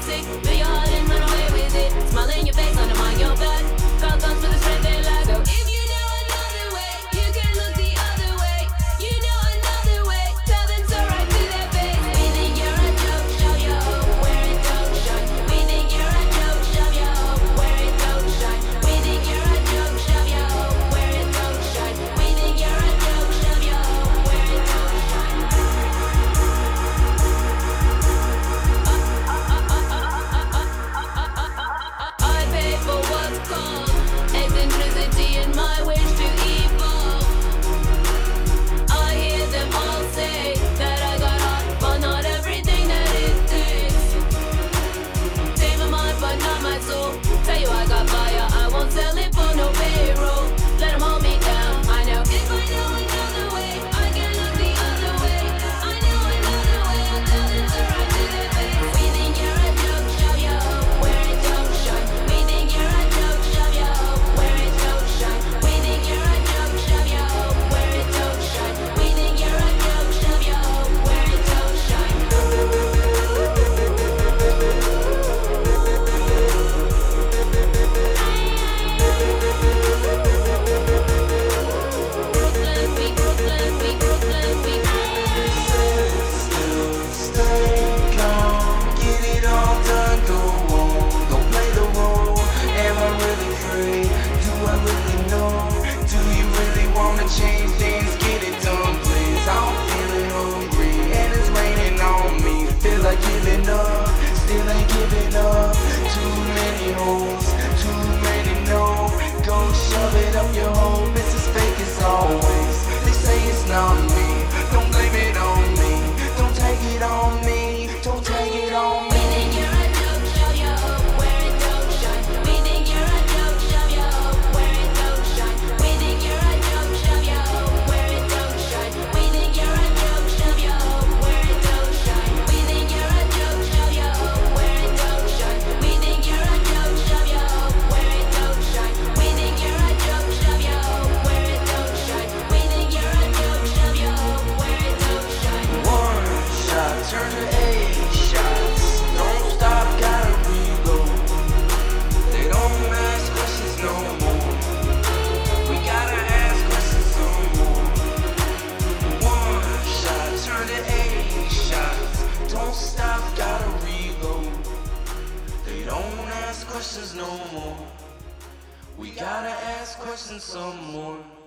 toxic. Feel your heart and run away with it. Smile in your face, undermine your back. Got guns for the strength they lack. So if you know another way, you can look the other way. You know another way, tell them so right to their face. We think you're a joke, show your hope where it don't shine. We think you're a joke, shove your hope where it don't shine. We think you're a joke, shove your hope where it don't shine. We think you're a joke, shove your hope where it don't shine. I pay for what's called eccentricity and my wish to evolve. I hear them all say that I got heart, but not everything that it takes. Take my mind, but not my soul. Tell you I got fire, I won't sell it for no payroll. Let them hold me down. I know if I know another way, I can look the other way. I know another way, I'll tell them to right to their face. We think you're a joke, shove your hope where it don't shine. We think you're a joke, shove your hope where it don't shine. We think you're a joke, shove your hope where it don't shine. We think you're a joke, shove your hope where it don't shine. Brooklyn, we Still stay calm, get it all done, go on, don't play the role. Am I really free? Do I really know? Do you really wanna change things? Get it done, please. I'm feeling hungry and it's raining on me. Feel like giving up, still ain't giving up. Too many holes, too many no. Go shove it up your hole. It's as fake as always. They say it's not me. Don't blame it on me. Don't take it on me. Don't take it on We me. think you're a joke, shove your hope where it don't shine. We think you're a joke, shove your hope where it don't shine. We think you're a joke, shove your hope where it don't shine. We think you're a joke, shove your hope where it don't shine. We think you're a joke, shove your hope where it don't shine. We think you're a joke, shove your hope where it don't shine. We think you're a joke, shove your hope where it don't shine. We think you're a joke, shove your hope where it don't shine. One shot, turn to 8 shots. Don't stop, gotta reload. They don't ask questions no more. We gotta ask questions some more. One shot, turn to 8 shots. Don't stop, gotta reload. They don't ask questions no more. We gotta ask questions some more.